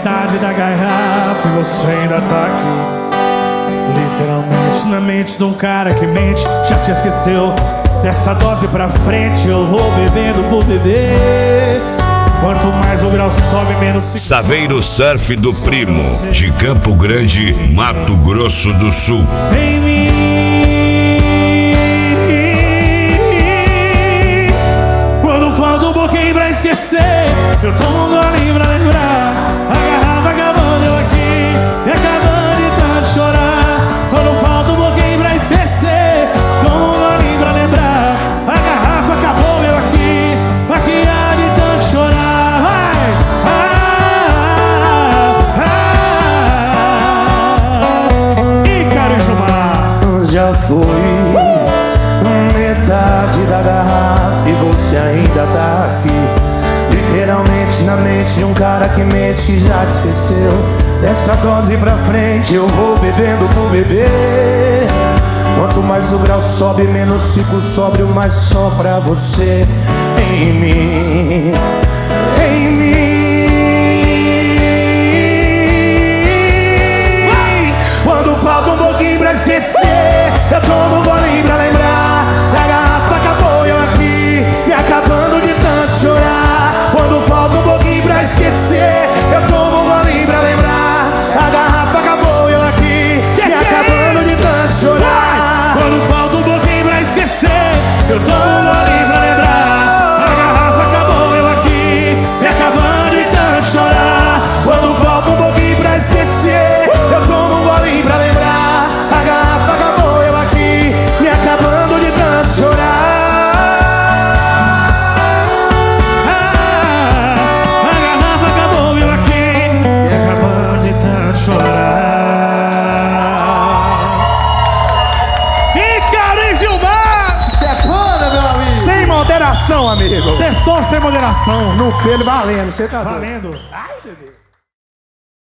metade da garrafa e você ainda tá aqui. Literalmente na mente de um cara que mente. Já te esqueceu? Dessa dose pra frente eu vou bebendo por beber. Quanto mais o grau sobe, menos... Saveiro Surf do Primo, de Campo Grande, Mato Grosso do Sul. Em mim, quando falta um pouquinho pra esquecer, eu tomo um golinho pra lembrar. A garrafa acabando, eu aqui, e acabando de tanto chorar. Quando falta um pouquinho pra esquecer, tomo um golinho pra lembrar. A garrafa acabou, eu aqui, há de tanto chorar. Vai! Ícaro e Gilmar. Já foi metade da garrafa e você ainda tá aqui. Literalmente na mente de um cara que mente, que já te esqueceu. Dessa dose pra frente eu vou bebendo por beber. Quanto mais o grau sobe, menos fico sóbrio, mas só pra você. Em mim, em mim. Quando falta um pouquinho pra esquecer, eu tomo um golinho pra lembrar. A garrafa acabou, eu aqui, me acabando de tanto chorar. Quando falta um pouquinho pra esquecer, eu tomo um golinho pra lembrar. A garrafa acabou, eu aqui, me acabando de tanto chorar. Quando falta um pouquinho pra esquecer, eu tomo um golinho pra lembrar. A garrafa acabou, eu aqui, me acabando de tanto chorar. Quando falta um pouquinho pra esquecer, eu tomo um golinho pra lembrar. A garrafa acabou, eu aqui, me acabando de tanto chorar. A garrafa acabou, eu aqui, me acabando de tanto chorar. Ícaro e Gilmar! Isso é foda, meu amigo. Sem moderação, amigo. Sextou sem moderação. No pelo valendo, você tá doido. Valendo! Ai, bebê.